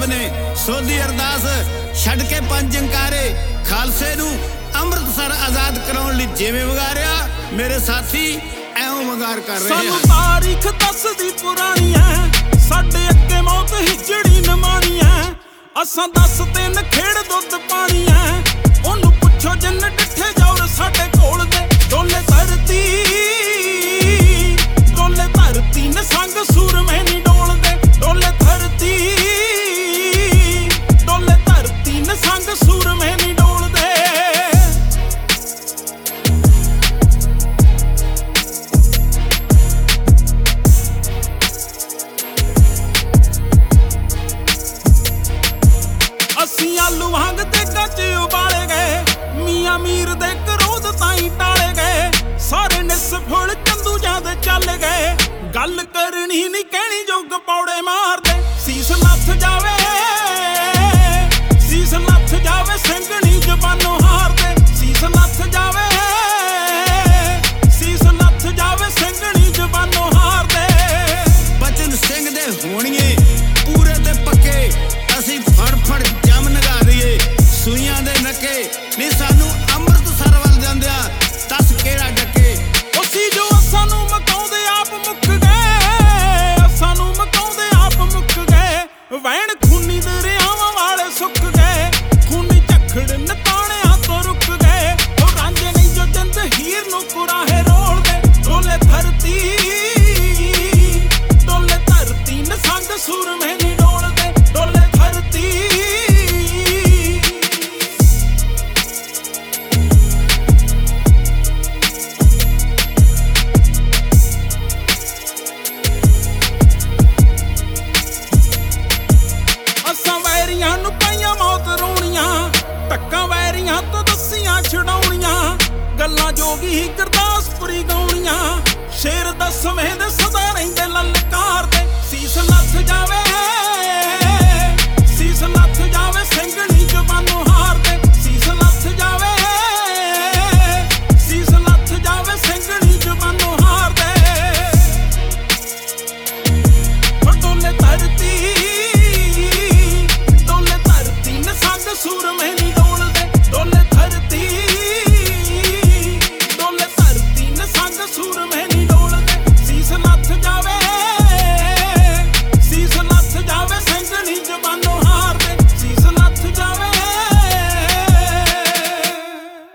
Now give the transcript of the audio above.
ने सोधी अरदास छड़ के पंज जंकारे खालसे नूं अमृतसर आजाद कराउण लई जिवें वगारिया मेरे साथी ऐवें वगार कर रहे हैं। तारीख दसदी पुरानी है साडे अगे मौत हिजड़ी नमानी है असां दस दिन खेड़ दुध पानी है ओनू पुछो जिन डिठे जौर साडे कोल दे डोले धरती ने संग सूर में नहीं डोल दे डोले धरती ने संग सूर में नहीं डोल दे। असी आलू वांग ते गज उबाले गए मियां मीर दे क्रोध ताई टाले गए सारे निसफल चंदू जादे चल गए गल करनी नहीं कहनी जोग पौड़े मार दे सीस लथ जावे सिंगनी जबानों हार दे सीस लथ जावे सिंगनी जबानों हार दे। बचन सिंह दे होणिए पूरे ते पक्के असी फड़ जम नगा दईए सूइयां दे नके नी सानू अमृतसर वल जांदिया दस केड़ा डके उसी जो सानू मकाउंदे आप मुक गए सानू मकाउंदे आप मुक गए वैण खूनी दरियावां वाले सुक गए खूनी झखड़ नताणियां तो रुक गए ओ रांझे नहीं जो जिंद हीर नू कुराहे रोल दे डोले धरती ने संग सुर में नहीं डोल दे डोले धरती। असां वैरियां नू पाइयां मौत रोणियां टक्कां वैरियां तो दस्सियां छड़ाउणियां गल्लां जोगी ही गुरदासपुरी गाउणियां शेर दसवें दे सदा रहिंदे ललकार